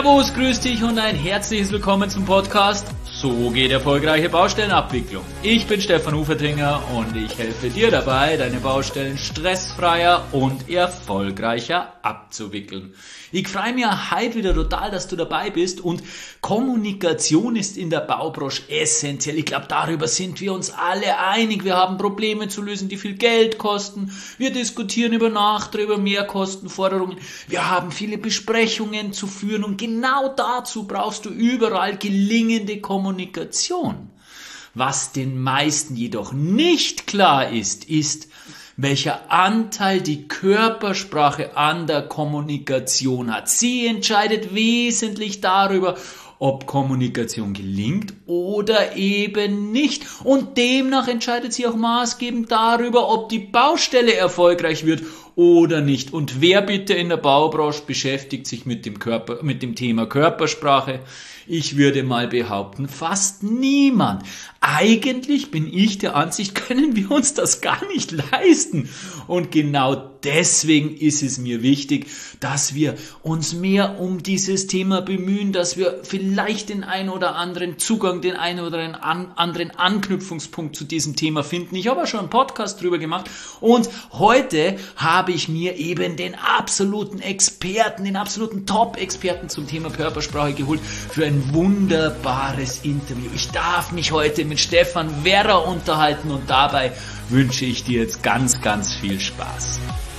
Servus, grüß dich und ein herzliches Willkommen zum Podcast So geht erfolgreiche Baustellenabwicklung. Ich bin Stefan Ufertinger und ich helfe dir dabei, deine Baustellen stressfreier und erfolgreicher abzuwickeln. Ich freue mich heute wieder total, dass du dabei bist, und Kommunikation ist in der Baubranche essentiell. Ich glaube, darüber sind wir uns alle einig. Wir haben Probleme zu lösen, die viel Geld kosten. Wir diskutieren über Nachträge, über Mehrkostenforderungen. Wir haben viele Besprechungen zu führen, und genau dazu brauchst du überall gelingende Kommunikation. Was den meisten jedoch nicht klar ist, welcher Anteil die Körpersprache an der Kommunikation hat. Sie entscheidet wesentlich darüber, ob Kommunikation gelingt oder eben nicht. Und demnach entscheidet sie auch maßgebend darüber, ob die Baustelle erfolgreich wird oder nicht. Und wer bitte in der Baubranche beschäftigt sich mit dem Thema Körpersprache? Ich würde mal behaupten, fast niemand. Eigentlich bin ich der Ansicht, können wir uns das gar nicht leisten. Und genau deswegen ist es mir wichtig, dass wir uns mehr um dieses Thema bemühen, dass wir vielleicht den einen oder anderen Zugang, den einen oder anderen Anknüpfungspunkt zu diesem Thema finden. Ich habe auch schon einen Podcast drüber gemacht, und heute habe ich mir eben den absoluten Experten, den absoluten Top-Experten zum Thema Körpersprache geholt für ein wunderbares Interview. Ich darf mich heute mit Stefan Werrer unterhalten, und dabei wünsche ich dir jetzt ganz, ganz viel Spaß.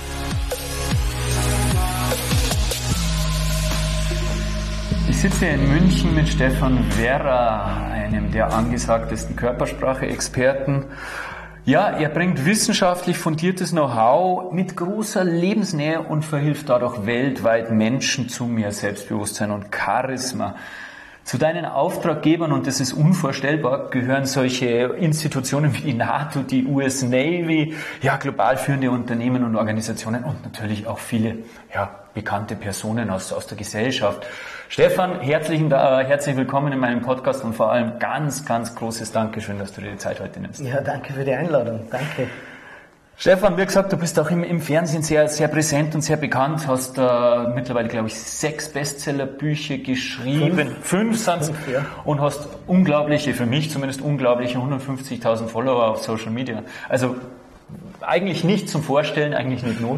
Ich sitze in München mit Stefan Werrer, einem der angesagtesten Körpersprache-Experten. Ja, er bringt wissenschaftlich fundiertes Know-how mit großer Lebensnähe und verhilft dadurch weltweit Menschen zu mehr Selbstbewusstsein und Charisma. Zu deinen Auftraggebern, und das ist unvorstellbar, gehören solche Institutionen wie die NATO, die US Navy, ja, global führende Unternehmen und Organisationen und natürlich auch viele, ja, bekannte Personen aus der Gesellschaft. Stefan, herzlich willkommen in meinem Podcast, und vor allem ganz, ganz großes Dankeschön, dass du dir die Zeit heute nimmst. Ja, danke für die Einladung. Danke. Stefan, wie gesagt, du bist auch im Fernsehen sehr, sehr präsent und sehr bekannt, hast mittlerweile, glaube ich, 6 Bestsellerbücher geschrieben, 5 sind's, ja. Und hast für mich zumindest unglaubliche 150.000 Follower auf Social Media. Also eigentlich nicht zum Vorstellen, eigentlich nicht Not.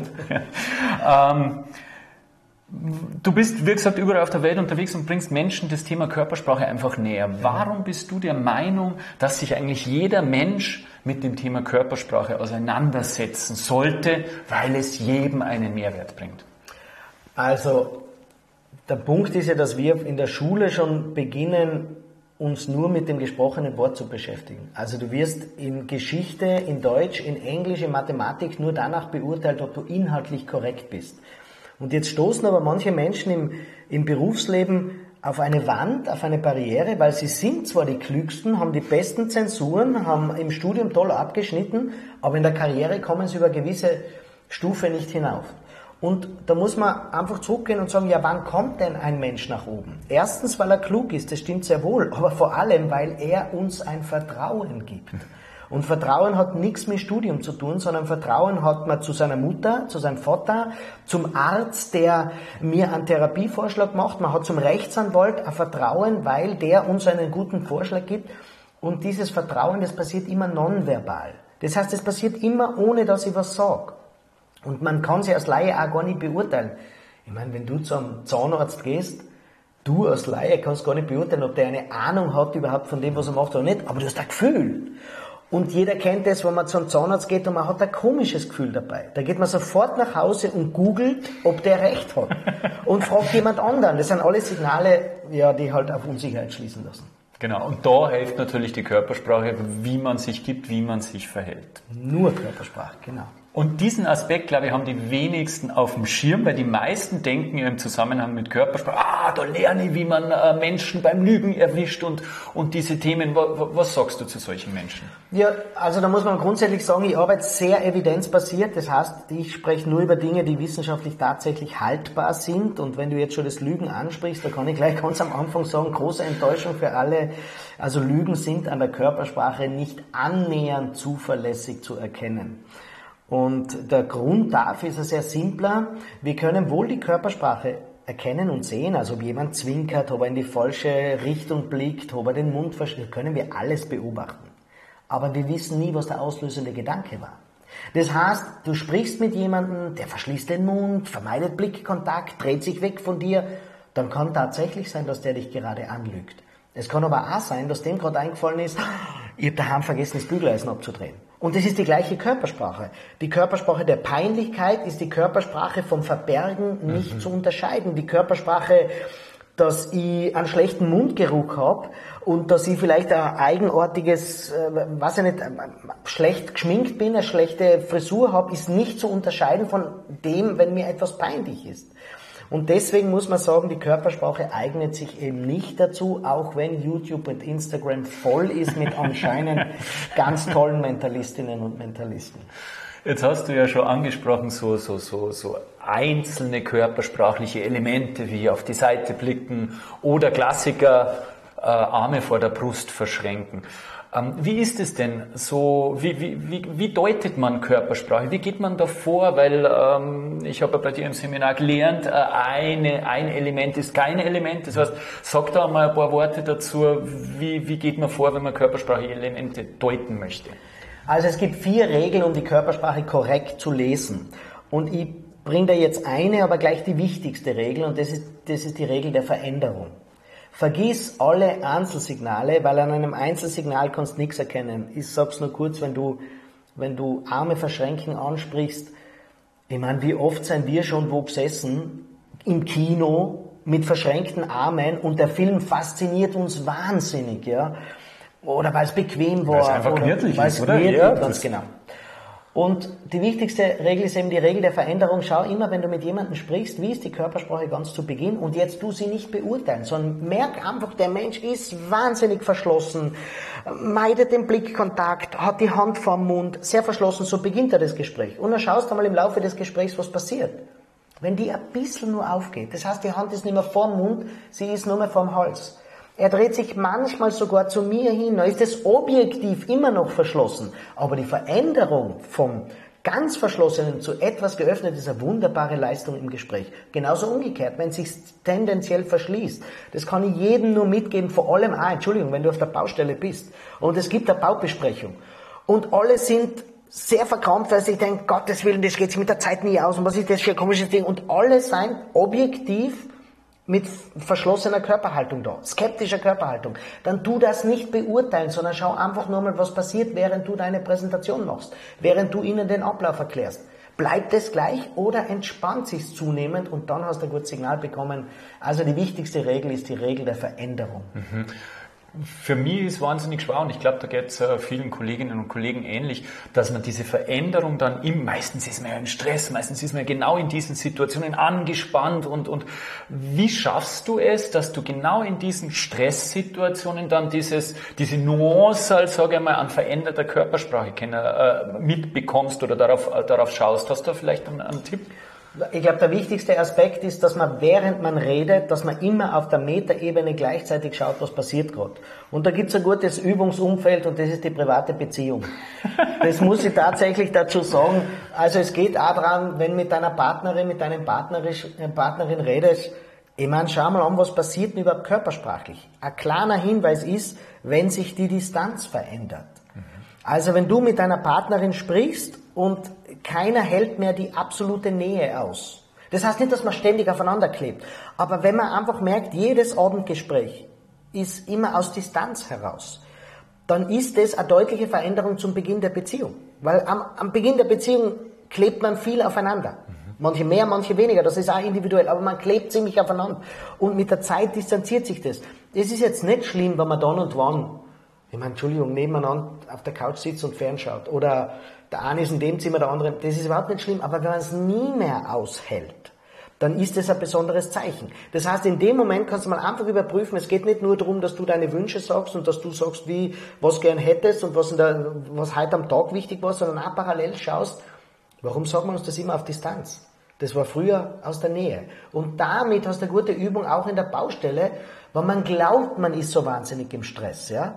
Du bist, wie gesagt, überall auf der Welt unterwegs und bringst Menschen das Thema Körpersprache einfach näher. Warum bist du der Meinung, dass sich eigentlich jeder Mensch mit dem Thema Körpersprache auseinandersetzen sollte, weil es jedem einen Mehrwert bringt? Also, der Punkt ist ja, dass wir in der Schule schon beginnen, uns nur mit dem gesprochenen Wort zu beschäftigen. Also du wirst in Geschichte, in Deutsch, in Englisch, in Mathematik nur danach beurteilt, ob du inhaltlich korrekt bist. Und jetzt stoßen aber manche Menschen im Berufsleben auf eine Wand, auf eine Barriere, weil sie sind zwar die Klügsten, haben die besten Zensuren, haben im Studium toll abgeschnitten, aber in der Karriere kommen sie über eine gewisse Stufe nicht hinauf. Und da muss man einfach zurückgehen und sagen, ja, wann kommt denn ein Mensch nach oben? Erstens, weil er klug ist, das stimmt sehr wohl, aber vor allem, weil er uns ein Vertrauen gibt. Und Vertrauen hat nichts mit Studium zu tun, sondern Vertrauen hat man zu seiner Mutter, zu seinem Vater, zum Arzt, der mir einen Therapievorschlag macht. Man hat zum Rechtsanwalt ein Vertrauen, weil der uns einen guten Vorschlag gibt. Und dieses Vertrauen, das passiert immer nonverbal. Das heißt, es passiert immer, ohne dass ich was sage. Und man kann sich als Laie auch gar nicht beurteilen. Ich meine, wenn du zum Zahnarzt gehst, du als Laie kannst gar nicht beurteilen, ob der eine Ahnung hat überhaupt von dem, was er macht oder nicht, aber du hast ein Gefühl. Und jeder kennt das, wenn man zum Zahnarzt geht und man hat ein komisches Gefühl dabei. Da geht man sofort nach Hause und googelt, ob der recht hat. Und fragt jemand anderen. Das sind alle Signale, ja, die halt auf Unsicherheit schließen lassen. Genau, und da hilft natürlich die Körpersprache, wie man sich gibt, wie man sich verhält. Nur Körpersprache, genau. Und diesen Aspekt, glaube ich, haben die wenigsten auf dem Schirm, weil die meisten denken ja im Zusammenhang mit Körpersprache, da lerne ich, wie man Menschen beim Lügen erwischt und diese Themen. Was sagst du zu solchen Menschen? Ja, also da muss man grundsätzlich sagen, ich arbeite sehr evidenzbasiert. Das heißt, ich spreche nur über Dinge, die wissenschaftlich tatsächlich haltbar sind. Und wenn du jetzt schon das Lügen ansprichst, da kann ich gleich ganz am Anfang sagen, große Enttäuschung für alle. Also Lügen sind an der Körpersprache nicht annähernd zuverlässig zu erkennen. Und der Grund dafür ist ein sehr simpler. Wir können wohl die Körpersprache erkennen und sehen, also ob jemand zwinkert, ob er in die falsche Richtung blickt, ob er den Mund verschließt, können wir alles beobachten. Aber wir wissen nie, was der auslösende Gedanke war. Das heißt, du sprichst mit jemandem, der verschließt den Mund, vermeidet Blickkontakt, dreht sich weg von dir, dann kann tatsächlich sein, dass der dich gerade anlügt. Es kann aber auch sein, dass dem gerade eingefallen ist, ich habe daheim vergessen, das Bügeleisen abzudrehen. Und das ist die gleiche Körpersprache. Die Körpersprache der Peinlichkeit ist die Körpersprache vom Verbergen nicht zu unterscheiden. Die Körpersprache, dass ich einen schlechten Mundgeruch habe und dass ich vielleicht ein eigenartiges, weiß ich nicht, schlecht geschminkt bin, eine schlechte Frisur habe, ist nicht zu unterscheiden von dem, wenn mir etwas peinlich ist. Und deswegen muss man sagen, die Körpersprache eignet sich eben nicht dazu, auch wenn YouTube und Instagram voll ist mit anscheinend ganz tollen Mentalistinnen und Mentalisten. Jetzt hast du ja schon angesprochen, so einzelne körpersprachliche Elemente wie auf die Seite blicken oder Klassiker, Arme vor der Brust verschränken. Wie ist es denn so, wie deutet man Körpersprache? Wie geht man da vor? Weil ich habe ja bei dir im Seminar gelernt, ein Element ist kein Element. Das heißt, sag da mal ein paar Worte dazu, wie geht man vor, wenn man Körpersprache-Elemente deuten möchte? Also es gibt 4 Regeln, um die Körpersprache korrekt zu lesen. Und ich bringe da jetzt eine, aber gleich die wichtigste Regel, und das ist die Regel der Veränderung. Vergiss alle Einzelsignale, weil an einem Einzelsignal kannst du nichts erkennen. Ich sag's nur kurz, wenn du Arme verschränken ansprichst, ich meine, wie oft sind wir schon wo gesessen, im Kino, mit verschränkten Armen, und der Film fasziniert uns wahnsinnig, ja. Oder weil es bequem war. Weil es einfach gemütlich ist, oder? Ja, ganz genau. Und die wichtigste Regel ist eben die Regel der Veränderung. Schau immer, wenn du mit jemandem sprichst, wie ist die Körpersprache ganz zu Beginn, und jetzt tu sie nicht beurteilen, sondern merk einfach, der Mensch ist wahnsinnig verschlossen, meidet den Blickkontakt, hat die Hand vorm Mund, sehr verschlossen, so beginnt er das Gespräch. Und dann schaust du mal im Laufe des Gesprächs, was passiert. Wenn die ein bisschen nur aufgeht, das heißt, die Hand ist nicht mehr vorm Mund, sie ist nur mehr vorm Hals. Er dreht sich manchmal sogar zu mir hin, dann ist das objektiv immer noch verschlossen. Aber die Veränderung vom ganz Verschlossenen zu etwas geöffnet ist eine wunderbare Leistung im Gespräch. Genauso umgekehrt, wenn es sich tendenziell verschließt. Das kann ich jedem nur mitgeben, vor allem Entschuldigung, wenn du auf der Baustelle bist und es gibt eine Baubesprechung und alle sind sehr verkrampft, weil sie denken, Gottes Willen, das geht sich mit der Zeit nie aus und was ist das für ein komisches Ding, und alle seien objektiv mit verschlossener Körperhaltung da, skeptischer Körperhaltung, dann tu das nicht beurteilen, sondern schau einfach nur mal, was passiert, während du deine Präsentation machst, während du ihnen den Ablauf erklärst. Bleibt es gleich oder entspannt sich zunehmend, und dann hast du ein gutes Signal bekommen. Also die wichtigste Regel ist die Regel der Veränderung. Mhm. Für mich ist wahnsinnig schwer, und ich glaube, da geht es vielen Kolleginnen und Kollegen ähnlich, dass man diese Veränderung dann meistens ist man ja im Stress, meistens ist man ja genau in diesen Situationen angespannt, und wie schaffst du es, dass du genau in diesen Stresssituationen dann diese Nuance, sage ich mal, an veränderter Körpersprache mitbekommst oder darauf schaust? Hast du da vielleicht einen Tipp? Ich glaube, der wichtigste Aspekt ist, dass man, während man redet, dass man immer auf der Metaebene gleichzeitig schaut, was passiert gerade. Und da gibt es ein gutes Übungsumfeld, und das ist die private Beziehung. Das muss ich tatsächlich dazu sagen. Also es geht auch daran, wenn mit deiner Partnerin, mit deinem Partnerin redest, ich meine, schau mal an, was passiert denn überhaupt körpersprachlich. Ein kleiner Hinweis ist, wenn sich die Distanz verändert. Also wenn du mit deiner Partnerin sprichst und keiner hält mehr die absolute Nähe aus. Das heißt nicht, dass man ständig aufeinander klebt. Aber wenn man einfach merkt, jedes Abendgespräch ist immer aus Distanz heraus, dann ist das eine deutliche Veränderung zum Beginn der Beziehung. Weil am Beginn der Beziehung klebt man viel aufeinander. Manche mehr, manche weniger, das ist auch individuell, aber man klebt ziemlich aufeinander. Und mit der Zeit distanziert sich das. Das ist jetzt nicht schlimm, wenn man dann und wann, ich meine, Entschuldigung, nebeneinander auf der Couch sitzt und fernschaut. Oder der eine ist in dem Zimmer, der andere, das ist überhaupt nicht schlimm. Aber wenn man es nie mehr aushält, dann ist das ein besonderes Zeichen. Das heißt, in dem Moment kannst du mal einfach überprüfen, es geht nicht nur darum, dass du deine Wünsche sagst und dass du sagst, was gern hättest und was heute am Tag wichtig war, sondern auch parallel schaust, warum sagen wir uns das immer auf Distanz? Das war früher aus der Nähe. Und damit hast du eine gute Übung auch in der Baustelle, weil man glaubt, man ist so wahnsinnig im Stress, ja.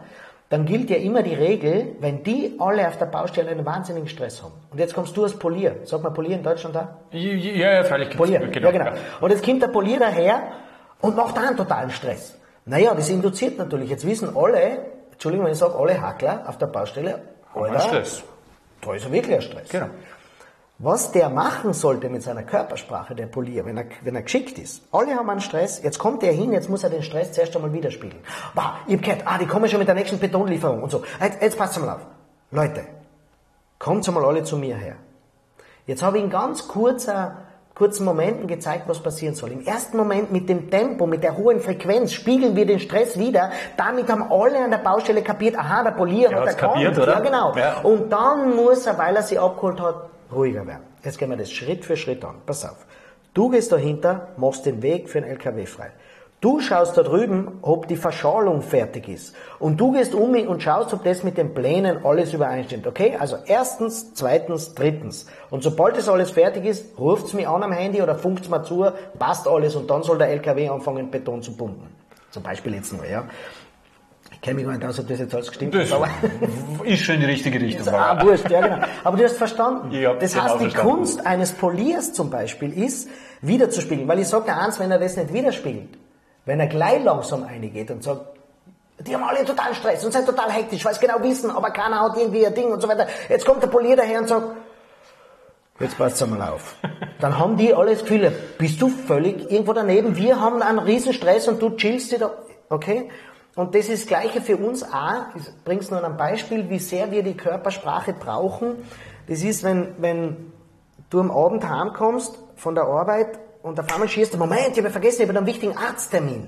dann gilt ja immer die Regel, wenn die alle auf der Baustelle einen wahnsinnigen Stress haben. Und jetzt kommst du als Polier. Sag mal Polier in Deutschland da? Ja, freilich. Polier, genau. Ja. Und jetzt kommt der Polier daher und macht da einen totalen Stress. Naja, das induziert natürlich. Jetzt wissen alle, Entschuldigung, wenn ich sage, alle Hackler auf der Baustelle, Alter, Stress. Da ist er wirklich ein Stress. Genau. Was der machen sollte mit seiner Körpersprache, der Polier, wenn er geschickt ist. Alle haben einen Stress, jetzt kommt er hin, jetzt muss er den Stress zuerst einmal widerspiegeln. Wow, ich hab gehört, die kommen schon mit der nächsten Betonlieferung und so. Jetzt passt mal auf. Leute, kommt mal alle zu mir her. Jetzt habe ich in ganz kurzen Momenten gezeigt, was passieren soll. Im ersten Moment mit dem Tempo, mit der hohen Frequenz spiegeln wir den Stress wieder. Damit haben alle an der Baustelle kapiert, aha, der Polier hat kapiert, oder? Ja, genau. Ja. Und dann muss er, weil er sie abgeholt hat, ruhiger werden. Jetzt gehen wir das Schritt für Schritt an. Pass auf. Du gehst dahinter, machst den Weg für den LKW frei. Du schaust da drüben, ob die Verschalung fertig ist. Und du gehst um mich und schaust, ob das mit den Plänen alles übereinstimmt. Okay? Also erstens, zweitens, drittens. Und sobald das alles fertig ist, ruft's mich an am Handy oder funkt's mir zu, passt alles und dann soll der LKW anfangen, Beton zu pumpen. Zum Beispiel jetzt nur, ja. Ich kenne mich gar nicht aus, ob das jetzt alles gestimmt hat. Aber ist schon in die richtige Richtung. Wurscht, ja genau. Aber du hast verstanden. Das heißt, die verstanden. Kunst eines Poliers zum Beispiel ist, wiederzuspiegeln. Weil ich sage dir eins, wenn er das nicht widerspiegelt, wenn er gleich langsam reingeht und sagt, die haben alle total Stress und sind total hektisch, weil sie genau wissen, aber keiner hat irgendwie ein Ding und so weiter. Jetzt kommt der Polier daher und sagt, jetzt passt einmal auf. Dann haben die alle das Gefühl, bist du völlig irgendwo daneben, wir haben einen riesen Stress und du chillst dich da, okay? Und das ist das Gleiche für uns auch. Ich bringe es nur an einem Beispiel, wie sehr wir die Körpersprache brauchen. Das ist, wenn du am Abend heimkommst von der Arbeit und auf einmal schießt du, Moment, ich habe vergessen, ich habe einen wichtigen Arzttermin.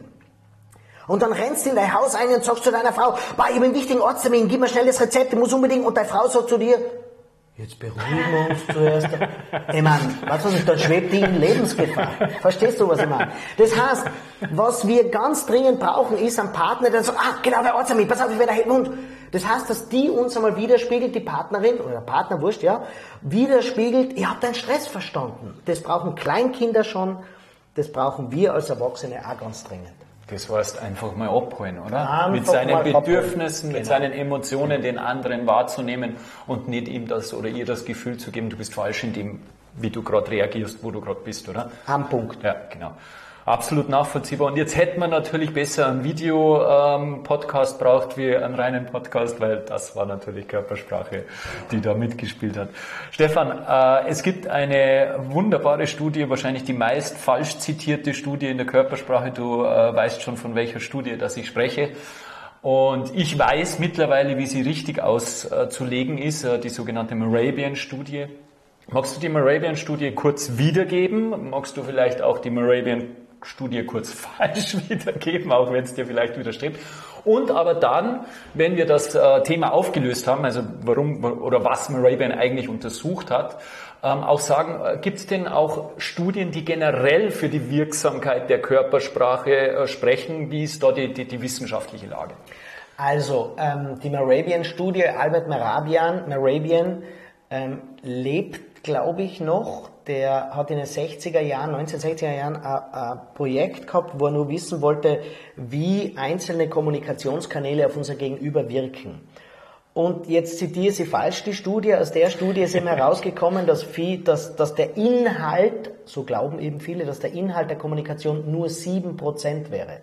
Und dann rennst du in dein Haus ein und sagst zu deiner Frau, ich habe einen wichtigen Arzttermin, gib mir schnell das Rezept, ich muss unbedingt. Und deine Frau sagt zu dir, jetzt beruhigen wir uns zuerst. Ich meine, weißt du, dann schwebt die in Lebensgefahr. Verstehst du, was ich meine? Das heißt, was wir ganz dringend brauchen, ist ein Partner, der sagt, genau, der Arzt mit, pass auf, ich werde da hinten. Und das heißt, dass die uns einmal widerspiegelt, die Partnerin oder der Partner, wurscht, ja, widerspiegelt, ihr habt deinen Stress verstanden. Das brauchen Kleinkinder schon, das brauchen wir als Erwachsene auch ganz dringend. Das heißt, einfach mal abholen, oder? Mit seinen Bedürfnissen, mit seinen Emotionen, den anderen wahrzunehmen und nicht ihm das oder ihr das Gefühl zu geben, du bist falsch in dem, wie du gerade reagierst, wo du gerade bist, oder? Am Punkt. Ja, genau. Absolut nachvollziehbar. Und jetzt hätte man natürlich besser einen Video-Podcast braucht wie einen reinen Podcast, weil das war natürlich Körpersprache, die da mitgespielt hat. Stefan, es gibt eine wunderbare Studie, wahrscheinlich die meist falsch zitierte Studie in der Körpersprache. Du weißt schon, von welcher Studie das ich spreche. Und ich weiß mittlerweile, wie sie richtig auszulegen ist, die sogenannte Mehrabian-Studie. Magst du die Mehrabian-Studie kurz wiedergeben? Magst du vielleicht auch die Mehrabian-Studie kurz falsch wiedergeben, auch wenn es dir vielleicht widerstrebt? Und aber dann, wenn wir das Thema aufgelöst haben, also warum oder was Mehrabian eigentlich untersucht hat, auch sagen, gibt es denn auch Studien, die generell für die Wirksamkeit der Körpersprache sprechen? Wie ist da die wissenschaftliche Lage? Also, die Mehrabian-Studie, Albert Mehrabian lebt, glaube ich, noch. Der hat in den 1960er Jahren ein Projekt gehabt, wo er nur wissen wollte, wie einzelne Kommunikationskanäle auf unser Gegenüber wirken. Und jetzt zitiere sie falsch die Studie. Aus der Studie ist eben herausgekommen, dass der Inhalt, so glauben eben viele, dass der Inhalt der Kommunikation nur 7% wäre.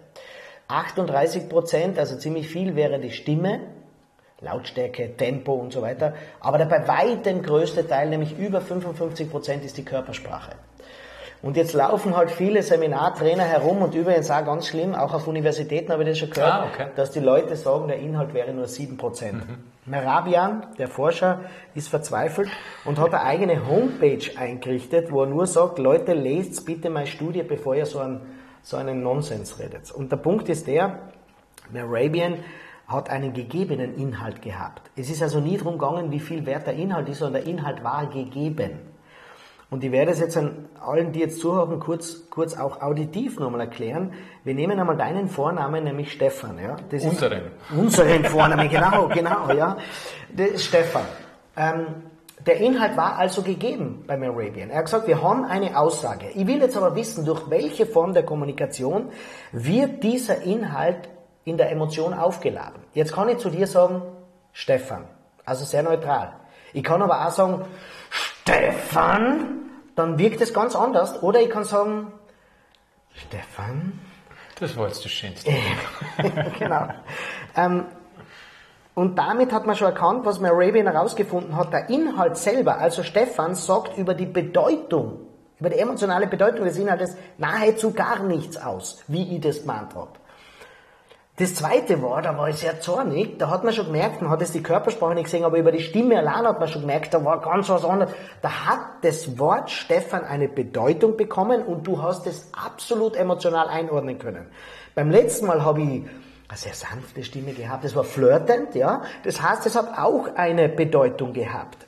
38%, also ziemlich viel, wäre die Stimme, Lautstärke, Tempo und so weiter. Aber der bei weitem größte Teil, nämlich über 55%, ist die Körpersprache. Und jetzt laufen halt viele Seminartrainer herum und übrigens auch ganz schlimm, auch auf Universitäten habe ich das schon gehört, dass die Leute sagen, der Inhalt wäre nur 7%. Mehrabian, der Forscher, ist verzweifelt und hat eine eigene Homepage eingerichtet, wo er nur sagt, Leute, lest bitte meine Studie, bevor ihr so einen Nonsens redet. Und der Punkt ist der, Mehrabian hat einen gegebenen Inhalt gehabt. Es ist also nie darum gegangen, wie viel wert der Inhalt ist, sondern der Inhalt war gegeben. Und ich werde es jetzt an allen, die jetzt zuhören, kurz auch auditiv nochmal erklären. Wir nehmen einmal deinen Vornamen, nämlich Stefan. Ja? Das unseren Vornamen, genau, ja. Das ist Stefan. Der Inhalt war also gegeben bei Mehrabian. Er hat gesagt, wir haben eine Aussage. Ich will jetzt aber wissen, durch welche Form der Kommunikation wird dieser Inhalt in der Emotion aufgeladen. Jetzt kann ich zu dir sagen, Stefan, also sehr neutral. Ich kann aber auch sagen, Stefan, dann wirkt es ganz anders. Oder ich kann sagen, Stefan. Das war jetzt das Schönste. Genau. Und damit hat man schon erkannt, was Mehrabian herausgefunden hat, der Inhalt selber, also Stefan, sagt über die Bedeutung, über die emotionale Bedeutung des Inhaltes nahezu gar nichts aus, wie ich das gemeint habe. Das zweite war, da war ich sehr zornig, da hat man schon gemerkt, man hat jetzt die Körpersprache nicht gesehen, aber über die Stimme allein hat man schon gemerkt, da war ganz was anderes. Da hat das Wort Stefan eine Bedeutung bekommen und du hast es absolut emotional einordnen können. Beim letzten Mal habe ich eine sehr sanfte Stimme gehabt, das war flirtend, ja. Das heißt, es hat auch eine Bedeutung gehabt.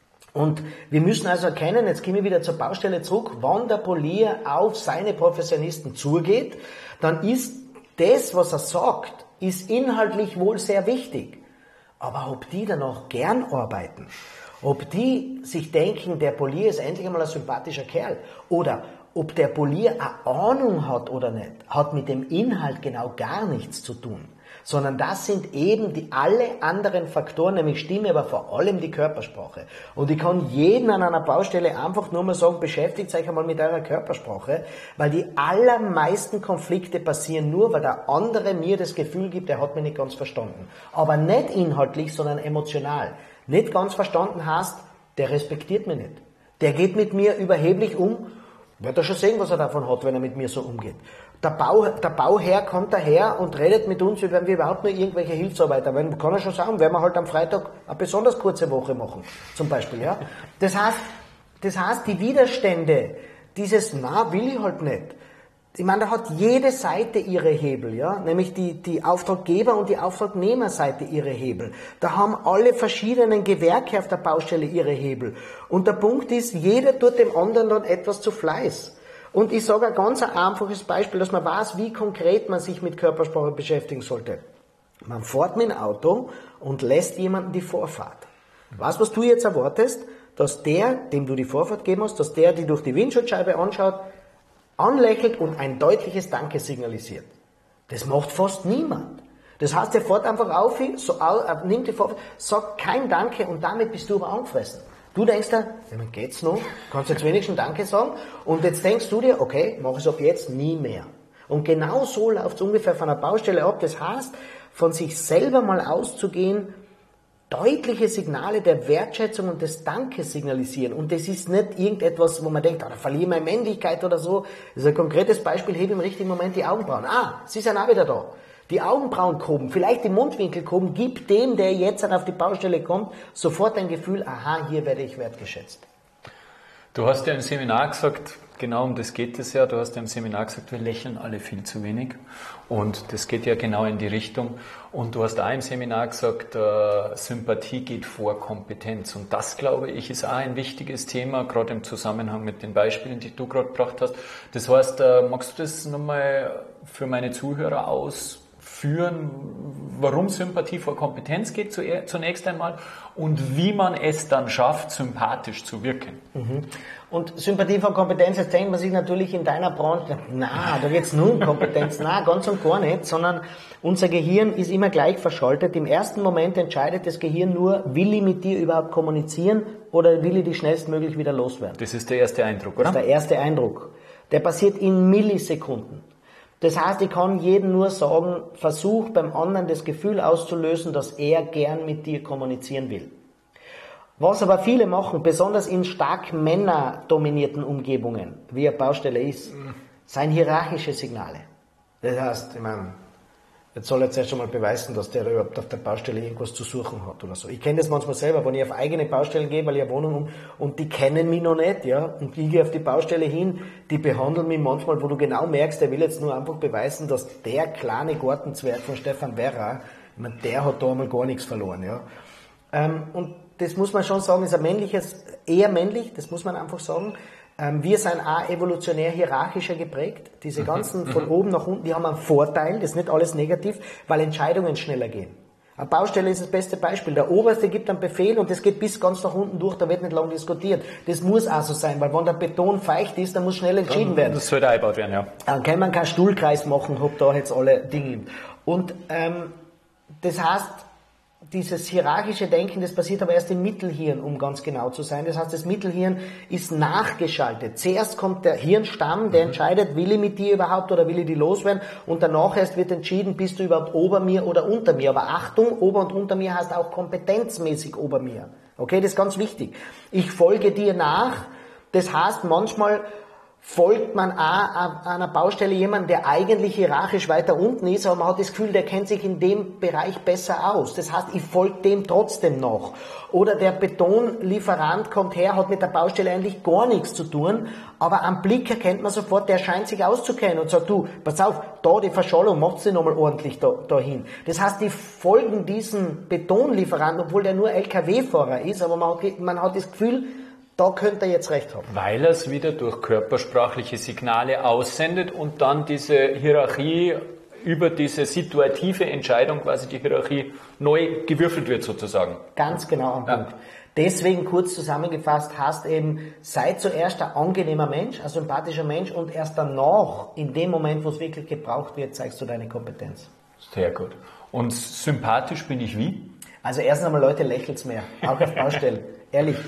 Und wir müssen also erkennen, jetzt gehen wir wieder zur Baustelle zurück, wenn der Polier auf seine Professionisten zugeht, dann ist das, was er sagt, ist inhaltlich wohl sehr wichtig. Aber ob die dann auch gern arbeiten, ob die sich denken, der Polier ist endlich einmal ein sympathischer Kerl, oder ob der Polier eine Ahnung hat oder nicht, hat mit dem Inhalt genau gar nichts zu tun. Sondern das sind eben alle anderen Faktoren, nämlich Stimme, aber vor allem die Körpersprache. Und ich kann jeden an einer Baustelle einfach nur mal sagen, beschäftigt euch einmal mit eurer Körpersprache, weil die allermeisten Konflikte passieren nur, weil der andere mir das Gefühl gibt, er hat mich nicht ganz verstanden. Aber nicht inhaltlich, sondern emotional. Nicht ganz verstanden heißt, der respektiert mich nicht. Der geht mit mir überheblich um. Wird er schon sehen, was er davon hat, wenn er mit mir so umgeht. Der Bauherr kommt daher und redet mit uns, wie wenn wir überhaupt nur irgendwelche Hilfsarbeiter werden. Kann er schon sagen, werden wir halt am Freitag eine besonders kurze Woche machen, zum Beispiel. Ja? Das heißt, die Widerstände, dieses Na, will ich halt nicht. Ich meine, da hat jede Seite ihre Hebel, ja, nämlich die Auftraggeber- und die Auftragnehmerseite ihre Hebel. Da haben alle verschiedenen Gewerke auf der Baustelle ihre Hebel. Und der Punkt ist, jeder tut dem anderen dann etwas zu Fleiß. Und ich sage ein ganz einfaches Beispiel, dass man weiß, wie konkret man sich mit Körpersprache beschäftigen sollte. Man fährt mit dem Auto und lässt jemanden die Vorfahrt. Weißt du, was du jetzt erwartest? Dass der, dem du die Vorfahrt geben hast, dass der die durch die Windschutzscheibe anschaut, anlächelt und ein deutliches Danke signalisiert. Das macht fast niemand. Das heißt, er fährt einfach auf, nimmt die Vorfahrt, sagt kein Danke und damit bist du aber angefressen. Du denkst dir, ja, geht's noch? Kannst jetzt wenigstens Danke sagen? Und jetzt denkst du dir, okay, mach es ab jetzt nie mehr. Und genau so läuft es ungefähr von der Baustelle ab. Das heißt, von sich selber mal auszugehen, deutliche Signale der Wertschätzung und des Dankes signalisieren. Und das ist nicht irgendetwas, wo man denkt, da verliere ich meine Männlichkeit oder so. Das ist ein konkretes Beispiel, hebe im richtigen Moment die Augenbrauen. Sie sind auch wieder da. Die Augenbrauen gehoben, vielleicht die Mundwinkel gehoben, gibt dem, der jetzt auf die Baustelle kommt, sofort ein Gefühl, aha, hier werde ich wertgeschätzt. Du hast ja im Seminar gesagt, genau um das geht es ja, du hast ja im Seminar gesagt, wir lächeln alle viel zu wenig und das geht ja genau in die Richtung und du hast auch im Seminar gesagt, Sympathie geht vor Kompetenz und das, glaube ich, ist auch ein wichtiges Thema, gerade im Zusammenhang mit den Beispielen, die du gerade gebracht hast. Das heißt, magst du das nochmal für meine Zuhörer ausführen, warum Sympathie vor Kompetenz geht zunächst einmal und wie man es dann schafft, sympathisch zu wirken? Und Sympathie vor Kompetenz, jetzt denkt man sich natürlich in deiner Branche, da geht's nur um Kompetenz, ganz und gar nicht, sondern unser Gehirn ist immer gleich verschaltet. Im ersten Moment entscheidet das Gehirn nur, will ich mit dir überhaupt kommunizieren oder will ich dich schnellstmöglich wieder loswerden. Das ist der erste Eindruck, oder? Das ist der erste Eindruck. Der passiert in Millisekunden. Das heißt, ich kann jedem nur sagen, versuch beim anderen das Gefühl auszulösen, dass er gern mit dir kommunizieren will. Was aber viele machen, besonders in stark männerdominierten Umgebungen, wie eine Baustelle ist, sind hierarchische Signale. Das heißt, ich meine, jetzt soll er jetzt erst einmal beweisen, dass der überhaupt auf der Baustelle irgendwas zu suchen hat oder so. Ich kenne das manchmal selber, wenn ich auf eigene Baustellen gehe, weil ich eine Wohnung habe und die kennen mich noch nicht, ja, und ich gehe auf die Baustelle hin, die behandeln mich manchmal, wo du genau merkst, der will jetzt nur einfach beweisen, dass der kleine Gartenzwerg von Stefan Werra, ich meine, der hat da einmal gar nichts verloren, ja. Und das muss man schon sagen, ist eher männlich, das muss man einfach sagen. Wir sind auch evolutionär hierarchischer geprägt. Diese ganzen von oben nach unten, die haben einen Vorteil, das ist nicht alles negativ, weil Entscheidungen schneller gehen. Eine Baustelle ist das beste Beispiel. Der Oberste gibt einen Befehl und das geht bis ganz nach unten durch, da wird nicht lang diskutiert. Das muss auch so sein, weil wenn der Beton feucht ist, dann muss schnell entschieden werden. Das sollte eingebaut werden, ja. Dann kann man keinen Stuhlkreis machen, hab da jetzt alle Dinge. Und das heißt, dieses hierarchische Denken, das passiert aber erst im Mittelhirn, um ganz genau zu sein. Das heißt, das Mittelhirn ist nachgeschaltet. Zuerst kommt der Hirnstamm, der entscheidet, will ich mit dir überhaupt oder will ich die loswerden? Und danach erst wird entschieden, bist du überhaupt ober mir oder unter mir. Aber Achtung, ober und unter mir heißt auch kompetenzmäßig ober mir. Okay, das ist ganz wichtig. Ich folge dir nach. Das heißt, manchmal folgt man auch an einer Baustelle jemanden, der eigentlich hierarchisch weiter unten ist, aber man hat das Gefühl, der kennt sich in dem Bereich besser aus. Das heißt, ich folge dem trotzdem noch. Oder der Betonlieferant kommt her, hat mit der Baustelle eigentlich gar nichts zu tun, aber am Blick erkennt man sofort, der scheint sich auszukennen und sagt, du, pass auf, da die Verschollung, macht sie nochmal ordentlich dahin. Das heißt, die folgen diesem Betonlieferanten, obwohl der nur LKW-Fahrer ist, aber man hat das Gefühl, da könnte er jetzt recht haben. Weil er es wieder durch körpersprachliche Signale aussendet und dann diese Hierarchie über diese situative Entscheidung, quasi die Hierarchie neu gewürfelt wird sozusagen. Ganz genau am Punkt. Deswegen kurz zusammengefasst heißt eben, sei zuerst ein angenehmer Mensch, ein sympathischer Mensch und erst danach, in dem Moment, wo es wirklich gebraucht wird, zeigst du deine Kompetenz. Sehr gut. Und sympathisch bin ich wie? Also erstens einmal, Leute, lächelt's mehr, auch auf Baustellen. Ehrlich,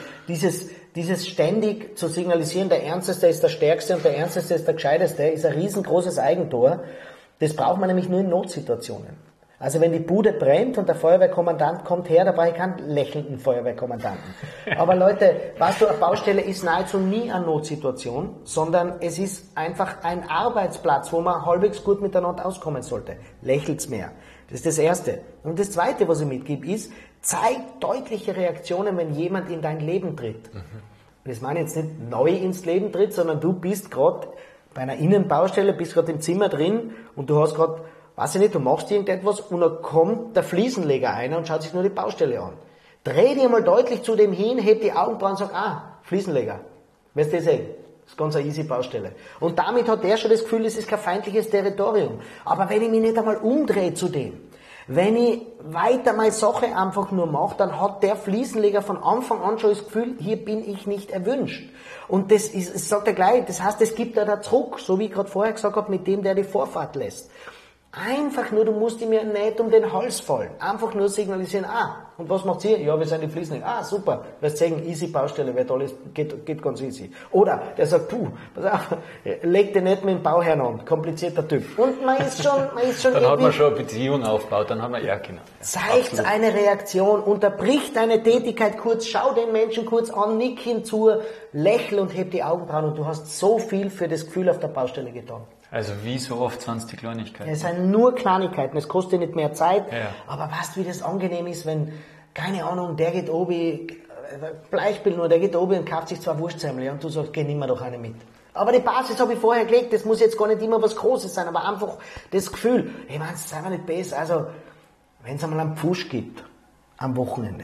dieses ständig zu signalisieren, der Ernsteste ist der Stärkste und der Ernsteste ist der Gescheiteste, ist ein riesengroßes Eigentor. Das braucht man nämlich nur in Notsituationen. Also wenn die Bude brennt und der Feuerwehrkommandant kommt her, da brauche ich keinen lächelnden Feuerwehrkommandanten. Aber Leute, weißt du, eine Baustelle ist nahezu nie eine Notsituation, sondern es ist einfach ein Arbeitsplatz, wo man halbwegs gut miteinander auskommen sollte. Lächelt's mehr. Das ist das Erste. Und das Zweite, was ich mitgebe, ist, zeig deutliche Reaktionen, wenn jemand in dein Leben tritt. Das meine ich jetzt nicht neu ins Leben tritt, sondern du bist gerade bei einer Innenbaustelle, bist gerade im Zimmer drin und du hast gerade, weiß ich nicht, du machst irgendetwas und dann kommt der Fliesenleger ein und schaut sich nur die Baustelle an. Dreh dir mal deutlich zu dem hin, heb die Augenbrauen und sag, Fliesenleger. Weißt du das eh? Das ist ganz eine easy Baustelle. Und damit hat der schon das Gefühl, es ist kein feindliches Territorium. Aber wenn ich mich nicht einmal umdrehe zu dem, wenn ich weiter meine Sache einfach nur mache, dann hat der Fliesenleger von Anfang an schon das Gefühl, hier bin ich nicht erwünscht. Und das sagt er gleich, das heißt, es gibt da Druck, so wie ich gerade vorher gesagt habe, mit dem, der die Vorfahrt lässt. Einfach nur, du musst ihm ja nicht um den Hals fallen. Einfach nur signalisieren, und was macht ihr? Ja, wir sind die Fliesenleger. Super, wirst sagen, easy Baustelle, wird alles, geht ganz easy. Oder, der sagt, pass auf, leg dir nicht mit dem Bauherrn an, komplizierter Typ. Und man ist schon dann hat man schon eine Beziehung aufgebaut, dann haben wir genau. Zeigt eine Reaktion, unterbrich deine Tätigkeit kurz, schau den Menschen kurz an, nick hinzu, lächel und heb die Augenbrauen und du hast so viel für das Gefühl auf der Baustelle getan. Also wie so oft sind es die Kleinigkeiten. Es sind nur Kleinigkeiten, es kostet nicht mehr Zeit, ja. Aber weißt du, wie das angenehm ist, wenn, keine Ahnung, der geht oben, Beispiel nur, der geht oben und kauft sich 2 Wurstsemmel und du sagst, geh, nimm mir doch eine mit. Aber die Basis habe ich vorher gelegt, das muss jetzt gar nicht immer was Großes sein, aber einfach das Gefühl, hey man, sei mal nicht besser, also wenn es einmal einen Pfusch gibt, am Wochenende,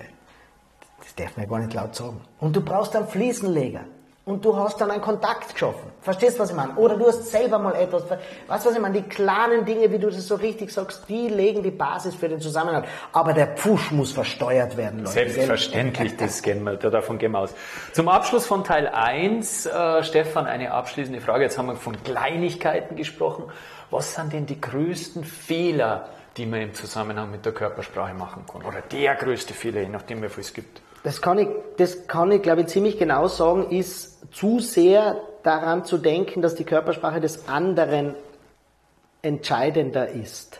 das darf man ja gar nicht laut sagen, und du brauchst einen Fliesenleger, und du hast dann einen Kontakt geschaffen. Verstehst du, was ich meine? Oder du hast selber mal etwas, weißt du, was ich meine? Die kleinen Dinge, wie du das so richtig sagst, die legen die Basis für den Zusammenhalt. Aber der Pfusch muss versteuert werden, Leute. Selbstverständlich, davon gehen wir aus. Zum Abschluss von Teil 1, Stefan, eine abschließende Frage. Jetzt haben wir von Kleinigkeiten gesprochen. Was sind denn die größten Fehler, die man im Zusammenhang mit der Körpersprache machen kann? Oder der größte Fehler, je nachdem, wie viel es gibt? Das kann ich, glaube ich, ziemlich genau sagen, ist zu sehr daran zu denken, dass die Körpersprache des anderen entscheidender ist.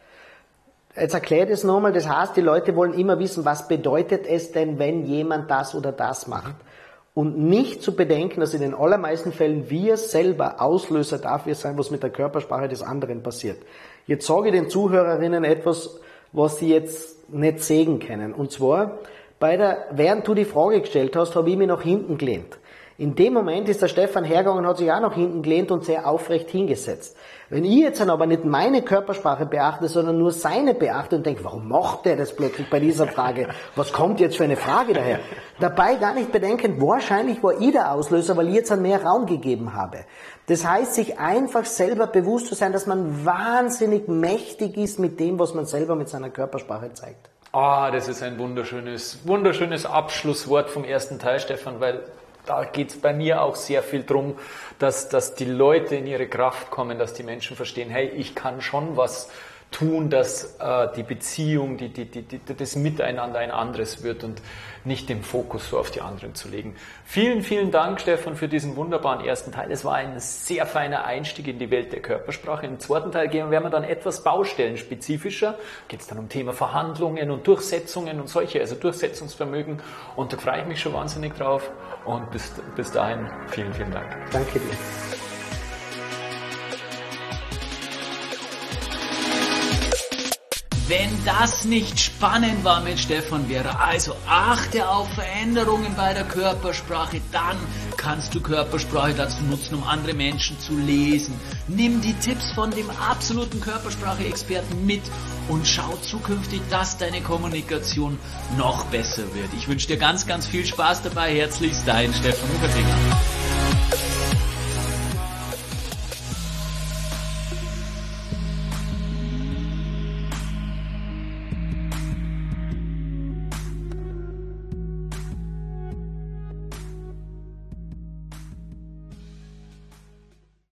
Jetzt erkläre ich das nochmal. Das heißt, die Leute wollen immer wissen, was bedeutet es denn, wenn jemand das oder das macht. Und nicht zu bedenken, dass in den allermeisten Fällen wir selber Auslöser dafür sein, was mit der Körpersprache des anderen passiert. Jetzt sage ich den Zuhörerinnen etwas, was sie jetzt nicht sehen können. Und zwar, während du die Frage gestellt hast, habe ich mich nach hinten gelehnt. In dem Moment ist der Stefan hergegangen und hat sich auch nach hinten gelehnt und sehr aufrecht hingesetzt. Wenn ich jetzt dann aber nicht meine Körpersprache beachte, sondern nur seine beachte und denke, warum macht der das plötzlich bei dieser Frage? Was kommt jetzt für eine Frage daher? Dabei gar nicht bedenken, wahrscheinlich war ich der Auslöser, weil ich jetzt mehr Raum gegeben habe. Das heißt, sich einfach selber bewusst zu sein, dass man wahnsinnig mächtig ist mit dem, was man selber mit seiner Körpersprache zeigt. Das ist ein wunderschönes Abschlusswort vom ersten Teil, Stefan, weil da geht es bei mir auch sehr viel drum, dass die Leute in ihre Kraft kommen, dass die Menschen verstehen, hey, ich kann schon was tun, dass die Beziehung, das Miteinander ein anderes wird und nicht den Fokus so auf die anderen zu legen. Vielen, vielen Dank, Stefan, für diesen wunderbaren ersten Teil. Es war ein sehr feiner Einstieg in die Welt der Körpersprache. Im zweiten Teil werden wir dann etwas baustellenspezifischer. Geht es dann um Thema Verhandlungen und Durchsetzungen und solche, also Durchsetzungsvermögen. Und da freue ich mich schon wahnsinnig drauf. Und bis dahin, vielen, vielen Dank. Danke dir. Wenn das nicht spannend war mit Stefan Werra, also achte auf Veränderungen bei der Körpersprache, dann kannst du Körpersprache dazu nutzen, um andere Menschen zu lesen. Nimm die Tipps von dem absoluten Körpersprache-Experten mit und schau zukünftig, dass deine Kommunikation noch besser wird. Ich wünsche dir ganz, ganz viel Spaß dabei. Herzlichst dein Stefan Ufertinger.